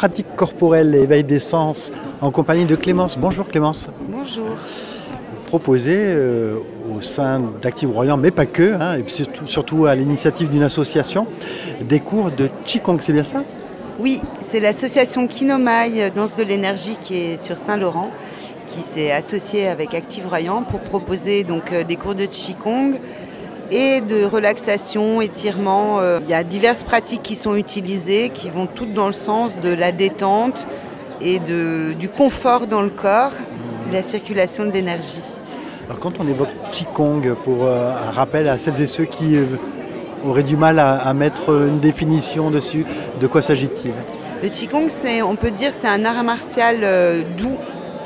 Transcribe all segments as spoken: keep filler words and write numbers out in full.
pratique corporelle et éveil des sens en compagnie de Clémence. Bonjour Clémence. Bonjour. Vous proposez euh, au sein d'Active Royan, mais pas que, hein, et surtout, surtout à l'initiative d'une association, des cours de Qigong, c'est bien ça? Oui, c'est l'association Kinomai Danse de l'énergie qui est sur Saint-Laurent, qui s'est associée avec Active Royan pour proposer donc des cours de Qigong et de relaxation, étirement. Il y a diverses pratiques qui sont utilisées, qui vont toutes dans le sens de la détente et de, du confort dans le corps, de la circulation de l'énergie. Alors quand on évoque Qigong, pour euh, un rappel à celles et ceux qui euh, auraient du mal à, à mettre une définition dessus, de quoi s'agit-il? Le Qigong, c'est, on peut dire, c'est un art martial euh, doux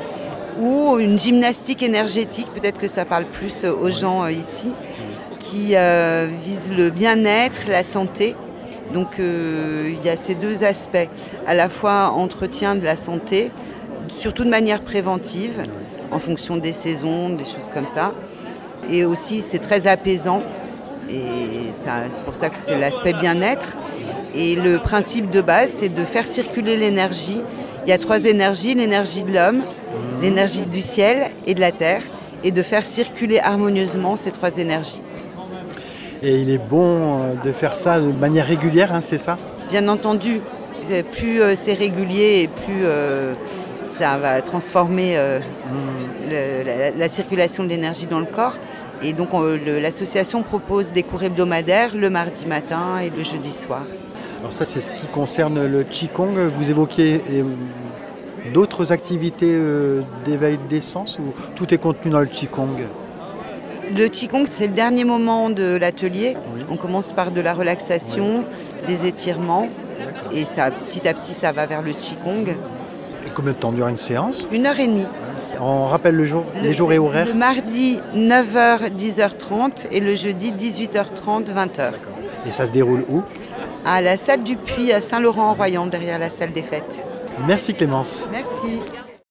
ou une gymnastique énergétique, peut-être que ça parle plus aux gens euh, ici, qui euh, vise le bien-être, la santé. Donc euh, il y a ces deux aspects, à la fois entretien de la santé, surtout de manière préventive, en fonction des saisons, des choses comme ça. Et aussi c'est très apaisant, et ça, c'est pour ça que c'est l'aspect bien-être. Et le principe de base, c'est de faire circuler l'énergie. Il y a trois énergies, l'énergie de l'homme, l'énergie du ciel et de la terre, et de faire circuler harmonieusement ces trois énergies. Et il est bon de faire ça de manière régulière, hein, c'est ça? Bien entendu, plus euh, c'est régulier et plus euh, ça va transformer euh, mmh. le, la, la circulation de l'énergie dans le corps. Et donc on, le, l'association propose des cours hebdomadaires le mardi matin et le jeudi soir. Alors ça, c'est ce qui concerne le Qigong. Vous évoquiez euh, d'autres activités euh, d'éveil des sens ou tout est contenu dans le Qigong? Le Qigong, c'est le dernier moment de l'atelier. Oui. On commence par de la relaxation, oui. des étirements, D'accord. Et ça, petit à petit, ça va vers le Qigong. Et combien de temps dure une séance? Une heure et demie. On rappelle le jour, le, les jours et horaires? Le mardi, neuf heures, dix heures trente et le jeudi, dix-huit heures trente, vingt heures. D'accord. Et ça se déroule où? À la salle du Puy, à Saint-Laurent-en-Royan, derrière la salle des fêtes. Merci Clémence. Merci.